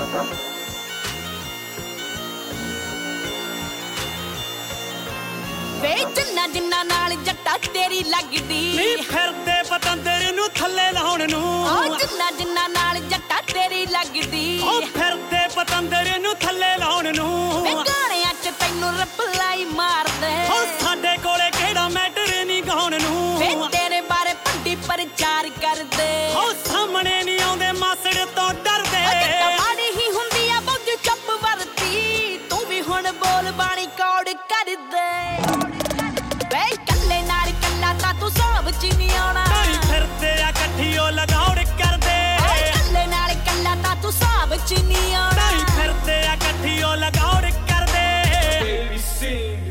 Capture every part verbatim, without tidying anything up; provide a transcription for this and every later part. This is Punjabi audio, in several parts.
ਵੇ ਜਿੰਨਾ ਜਿੰਨਾ ਨਾਲ ਜੱਟਾ ਤੇਰੀ ਲੱਗਦੀ ਨੀ ਫਿਰਦੇ ਪਤੰਦਰ ਨੂੰ ਥੱਲੇ ਲਾਉਣ ਨੂੰ ਓ ਜਿੰਨਾ ਜਿੰਨਾ ਨਾਲ ਜੱਟਾ ਤੇਰੀ ਲੱਗਦੀ ਓ ਫਿਰਦੇ ਪਤੰਦਰ ਨੂੰ ਥੱਲੇ ਲਾਉਣ ਨੂੰ ਵੇ ਗਾਣਿਆਂ 'ਚ ਤੈਨੂੰ ਰਿਪਲਾਈ ਮਾਰਦੇ ਓ ਸਾਡੇ ਕੋਲੇ ਕਿਹੜਾ ਮੈਟਰ ਨਹੀਂ ਗਾਉਣ ਨੂੰ ਵੇ ਤੇਰੇ ਬਾਰੇ ਭੰਡੀ ਪ੍ਰਚਾਰ ਕਰਦੇ ਓ ਸਾਹਮਣੇ ਨਹੀਂ ਆਉਂਦੇ ਮਾਸੜ ਤੋਂ ਡਰਦੇ ਮਾੜੀ ਹੀ ਹੁੰਦੀ ਆ ਬੁੱਝ ਚੱਪ ਵਰਤੀ ਤੂੰ ਵੀ ਹੁਣ ਬੋਲ ਬਾਣੀ ਕੌੜ ਕਰਦੇ ਵੇ ਕੱਲੇ ਨਾਲ ਕੱਲਾ ਤਾਂ ਤੂੰ ਸਭ ਚ ਨਹੀਂ ਆਉਣਾ ਨਹੀਂ ਫਿਰਦੇ ਆ ਇਕੱਠੀਓ ਲਗਾਉੜ ਕਰਦੇ ਕੱਲੇ ਨਾਲ ਕੱਲਾ ਤਾਂ ਤੂੰ ਸਭ ਚ ਨਹੀਂ ਆਉਣਾ ਨਹੀਂ ਫਿਰਦੇ ਆ ਇਕੱਠੀਓ ਲਗਾਉੜ ਕਰਦੇ Baby sing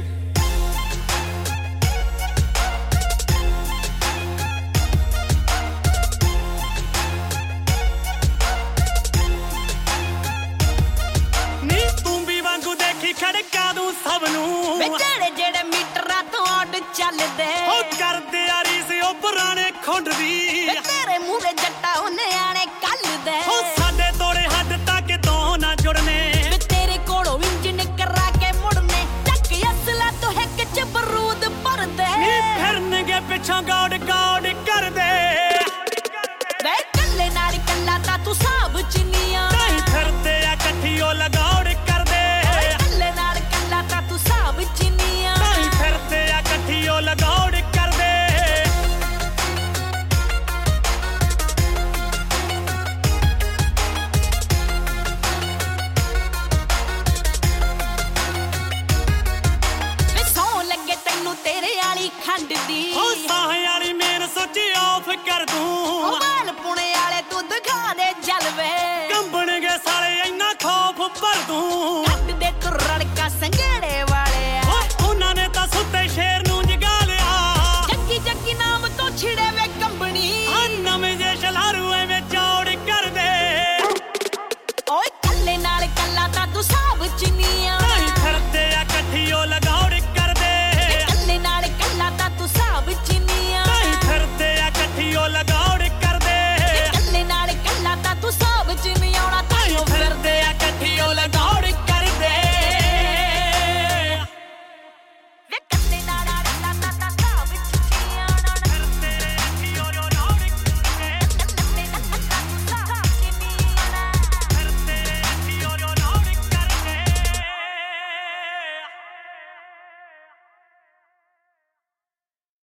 ਨੀ ਤੂੰ ਵੀ ਵਾਂਗੂ ਦੇਖੀ ਖੜਕਾ ਦੂੰ ਸਭ ਨੂੰ ਵੇ ਜਿਹੜੇ ਜਿਹੜੇ ਮੀਟਰਾਂ ਤੋਂ ਆਡ ਚੱਲਦੇ ਓ ਕਰਦੇ ਆ ਰੀਸ ਉਹ ਪੁਰਾਣੇ ਖੁੰਡ ਦੀ ਵੇ ਤੇਰੇ ਮੂੰਹ ਦੇ ਜੱਟਾ ਉਹ ਨਿਆਣੇ ਕੱਲ ਦੇ ਓ ਸਾਡੇ ਤੋੜੇ ਹੱਡ ਤੱਕ ਤੋਂ ਨਾ ਜੁੜਨੇ ਵੇ ਤੇਰੇ ਕੋਲੋਂ ਇੰਜਨ ਕਰਾ ਕੇ ਮੁੜਨੇ ਚੱਕ ਅਸਲਾ ਤੋਂ ਹਿੱਕ ਚ ਬਰੂਦ ਭਰਦੇ ਨੀ ਫਿਰਨਗੇ ਪਿੱਛੋਂ ਗੌੜ ਗੌੜ ਕਰਦੇ ਵੇ ਕੱਲੇ ਨਾਲ ਕੱਲਾ ਤਾਂ ਤੂੰ ਸਭ ਚ ਨਹੀਂ ਆਉਣਾ ਨਹੀਂ ਫਿਰਦੇ ਆ ਇਕੱਠੀਓ ਲਗਾਉੜ ਕਰਦੇ ਕੱਲੇ ਨਾਲ ਕੱਲਾ ਤਾਂ ਤੂੰ ਸਭ ਚ ਨਹੀਂ ਆਉਣਾ ਨਹੀਂ ਫਿਰਦੇ ਆ ਇਕੱਠੀਓ ਲਗਾਉੜ ਕਰਦੇ ਵੇ ਸੌਂ ਲੱਗੇ ਤੈਨੂੰ ਤੇਰੇ ਵਾਲੀ ਖੰਡ ਦੀ ਓ ਸਾਹ ਵਾਲੀ ਮੇਨ ਸੋਚੀ ਆਫ ਕਰ ਦੂੰ ਵਾਲ ਪੁਣੇ ਵਾਲੇ ਤੂੰ ਦਿਖਾ ਦੇ ਜਲਵੇ ਕੰਬਣਗੇ ਸਾਲੇ ਇੰਨਾ ਖੌਫ ਭਰ ਦੂੰ